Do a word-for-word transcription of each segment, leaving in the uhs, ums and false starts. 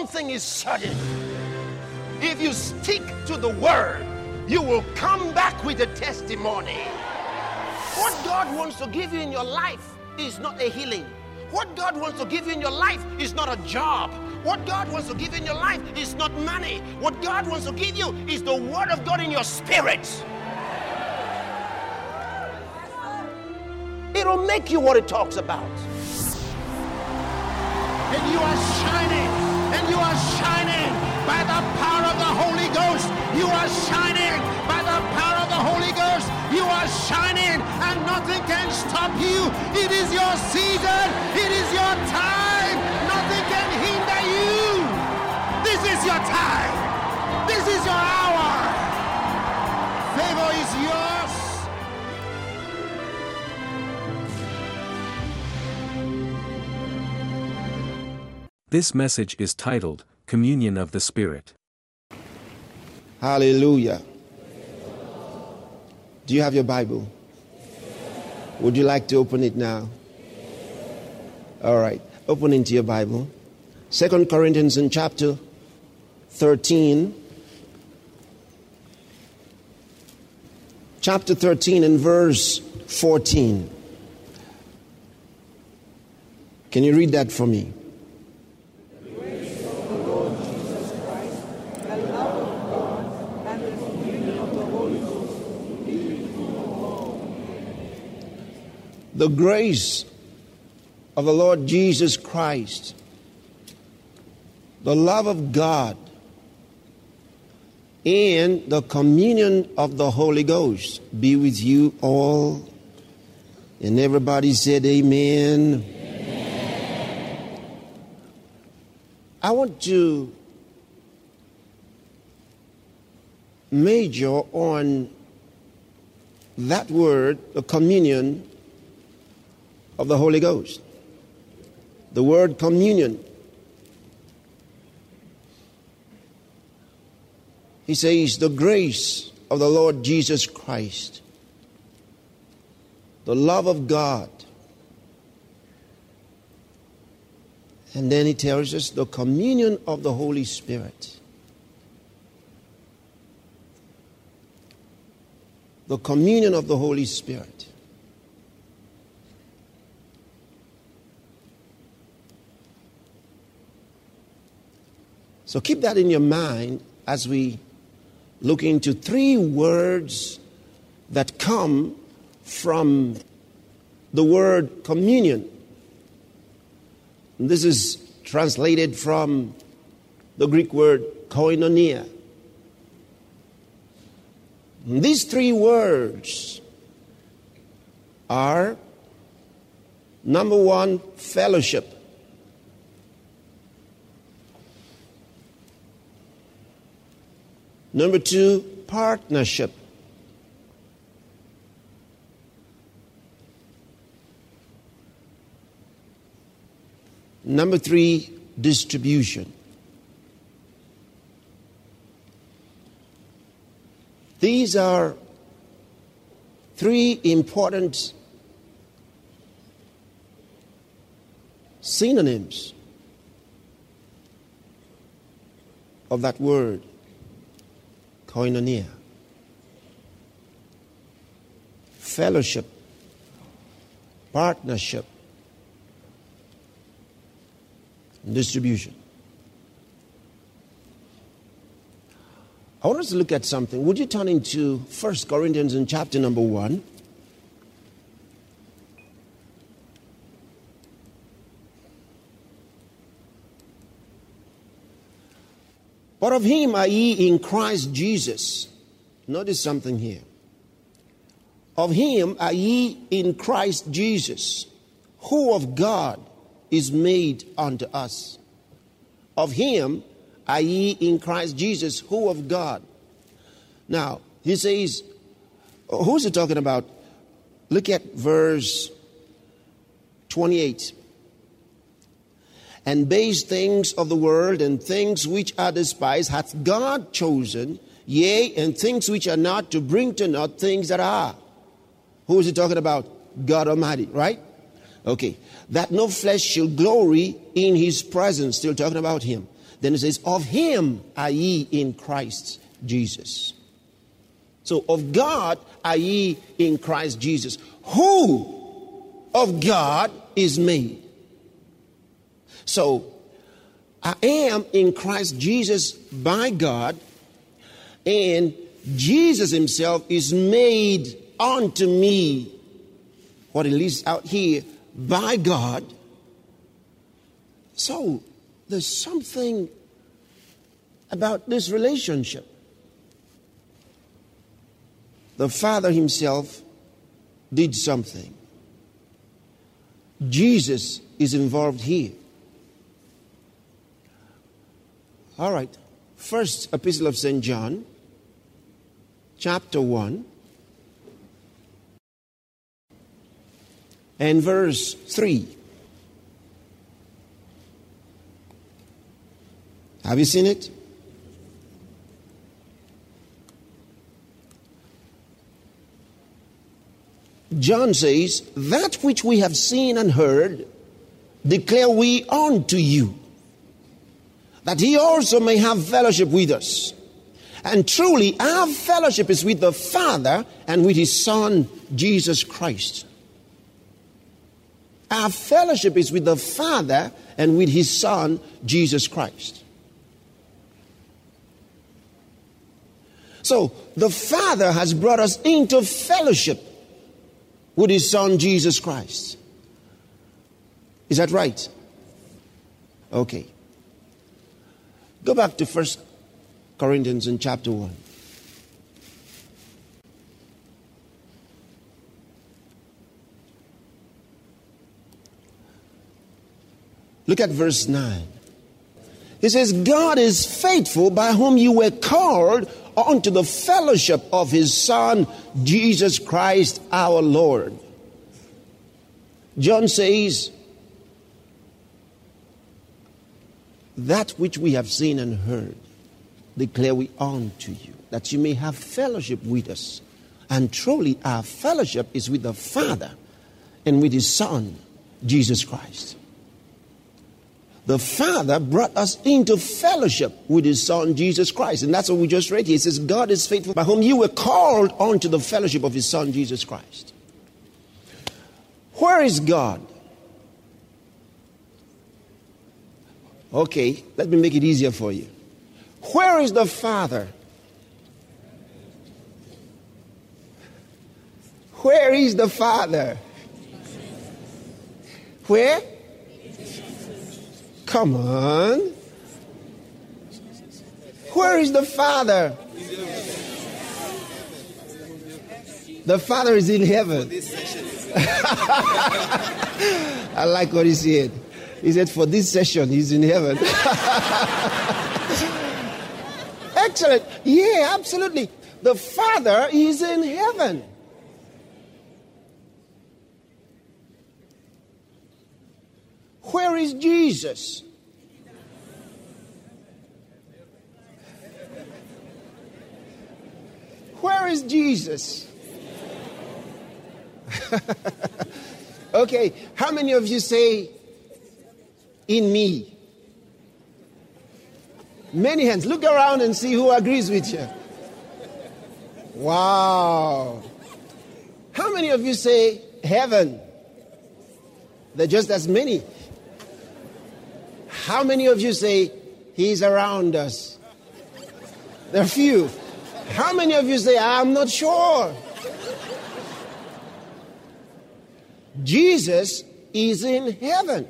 thing is certain. If you stick to the word, you will come back with a testimony. What God wants to give you in your life is not a healing. What God wants to give you in your life is not a job. What God wants to give you in your life is not money. What God wants to give you is the word of God in your spirit. It'll make you what it talks about. And you are shining, and you are shining by the power of the Holy Ghost. You are shining by the power of the Holy Ghost. You are shining, and nothing can stop you. It is your season. It is your time. Nothing can hinder you. This is your time. This is your hour. Favor is yours. This message is titled, Communion of the Spirit. Hallelujah. Do you have your Bible? Would you like to open it now? All right. Open into your Bible. Second Corinthians in chapter thirteen. Chapter thirteen and verse fourteen. Can you read that for me? The grace of the Lord Jesus Christ, the love of God, and the communion of the Holy Ghost be with you all. And everybody said amen. Amen. I want to major on that word, the communion of the Holy Ghost. The word communion. He says, the grace of the Lord Jesus Christ, the love of God, and then he tells us the communion of the Holy Spirit. The communion of the Holy Spirit. So keep that in your mind as we look into three words that come from the word communion. And this is translated from the Greek word koinonia. And these three words are, number one, fellowship. Number two, partnership. Number three, distribution. These are three important synonyms of that word. Koinonia. Fellowship. Partnership. And distribution. I want us to look at something. Would you turn into First Corinthians in chapter number one? But of him are ye in Christ Jesus. Notice something here. Of him are ye in Christ Jesus, who of God is made unto us. Of him are ye in Christ Jesus, who of God. Now, he says, who's he talking about? Look at verse twenty-eight. And base things of the world and things which are despised hath God chosen, yea, and things which are not, to bring to naught things that are. Who is he talking about? God Almighty, right? Okay. That no flesh shall glory in his presence. Still talking about him. Then it says, of him are ye in Christ Jesus. So of God are ye in Christ Jesus. Who of God is made? So I am in Christ Jesus by God, and Jesus himself is made unto me, what it lists out here, by God. So there's something about this relationship. The Father himself did something. Jesus is involved here. All right. First Epistle of Saint John, chapter one, and verse three. Have you seen it? John says, that which we have seen and heard, declare we unto you, that he also may have fellowship with us. And truly, our fellowship is with the Father and with his Son, Jesus Christ. Our fellowship is with the Father and with his Son, Jesus Christ. So, the Father has brought us into fellowship with his Son, Jesus Christ. Is that right? Okay. Go back to First Corinthians in chapter one. Look at verse nine. It says, God is faithful, by whom you were called unto the fellowship of his Son, Jesus Christ our Lord. John says, that which we have seen and heard, declare we unto you, that you may have fellowship with us. And truly our fellowship is with the Father and with his Son, Jesus Christ. The Father brought us into fellowship with his Son, Jesus Christ. And that's what we just read here. It says, God is faithful, by whom you were called unto the fellowship of his Son, Jesus Christ. Where is God? Okay, let me make it easier for you. Where is the Father? Where is the Father? Where? Come on. Where is the Father? The Father is in heaven. I like what he said. He said, for this session, he's in heaven. Excellent. Yeah, absolutely. The Father is in heaven. Where is Jesus? Where is Jesus? Okay, how many of you say, in me? Many hands. Look around and see who agrees with you. Wow. How many of you say, heaven? There are just as many. How many of you say, he's around us? There are few. How many of you say, I'm not sure? Jesus is in heaven.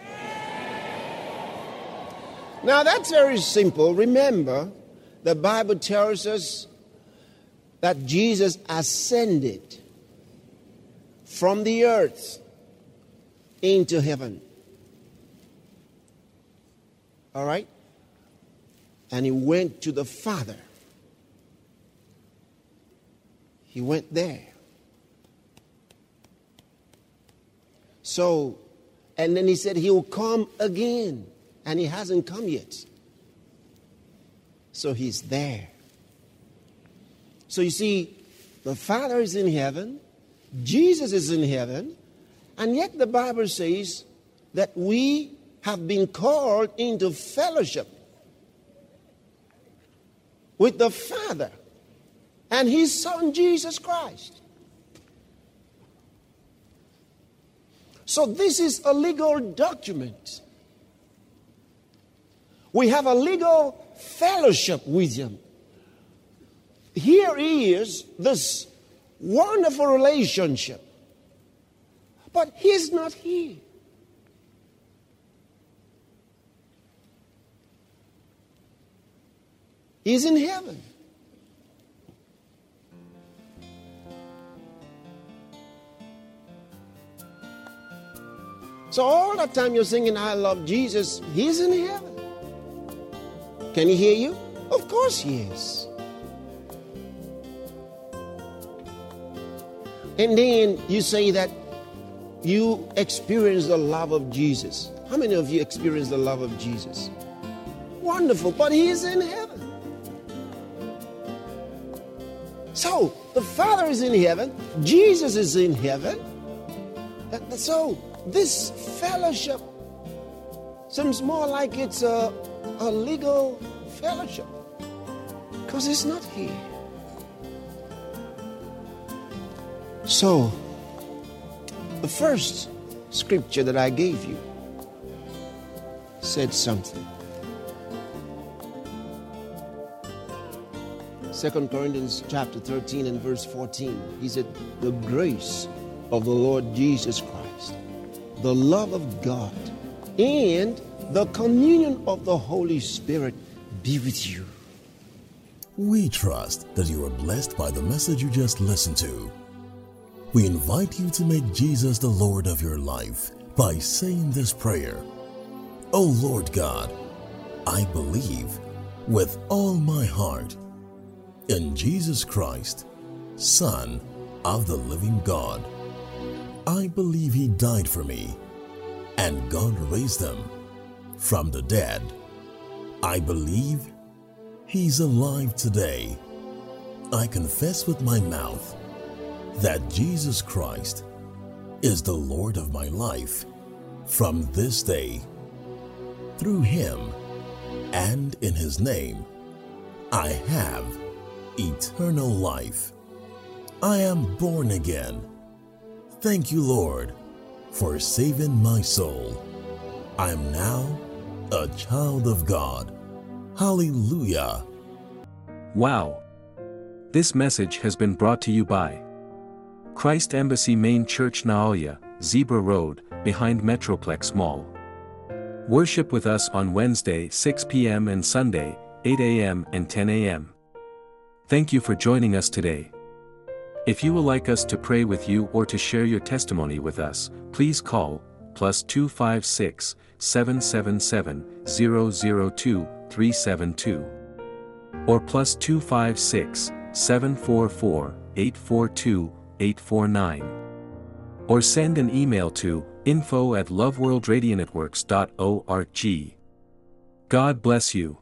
Now that's very simple. Remember, the Bible tells us that Jesus ascended from the earth into heaven. All right? And he went to the Father. He went there. So, and then he said he'll come again. And he hasn't come yet. So he's there. So you see, the Father is in heaven. Jesus is in heaven. And yet the Bible says that we have been called into fellowship with the Father and His Son, Jesus Christ. So this is a legal document. We have a legal fellowship with Him. Here is this wonderful relationship. But He's not here. He's in heaven. So all the time you're singing, I love Jesus, He's in heaven. Can He hear you? Of course He is. And then you say that you experience the love of Jesus. How many of you experience the love of Jesus? Wonderful, but He is in heaven. So, the Father is in heaven, Jesus is in heaven. So, this fellowship seems more like it's a, a legal fellowship, because it's not here. So, the first scripture that I gave you said something. Second Corinthians chapter thirteen and verse fourteen. He said, the grace of the Lord Jesus Christ, the love of God, and the communion of the Holy Spirit be with you. We trust that you are blessed by the message you just listened to. We invite you to make Jesus the Lord of your life by saying this prayer. O Lord God, I believe with all my heart in Jesus Christ, Son of the living God. I believe He died for me, and God raised Him from the dead. I believe He's alive today. I confess with my mouth that Jesus Christ is the Lord of my life from this day. Through Him and in His name, I have eternal life. I am born again. Thank you, Lord, for saving my soul. I am now a child of God. Hallelujah. Wow! This message has been brought to you by Christ Embassy Main Church, Naoya, Zebra Road, behind Metroplex Mall. Worship with us on Wednesday six p m and Sunday eight a m and ten a m Thank you for joining us today. If you would like us to pray with you or to share your testimony with us, please call plus two five six, seven seven seven, zero zero two, three seven two or plus two five six, seven four four, eight four two, eight four nine or send an email to info at loveworldradionetworks dot org. God bless you.